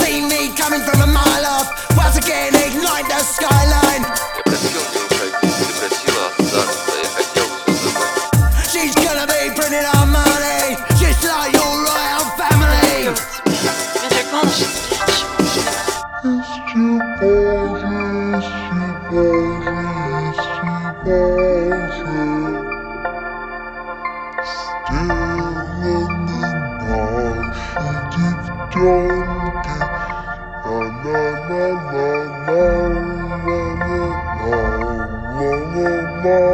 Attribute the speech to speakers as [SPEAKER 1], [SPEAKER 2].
[SPEAKER 1] see me coming from a mile off. Once again ignite the skyline.
[SPEAKER 2] Я просил не уходить, ты просила остаться, я хотел все забыть.
[SPEAKER 1] She's gonna be printing our money, just like your royal family.
[SPEAKER 3] La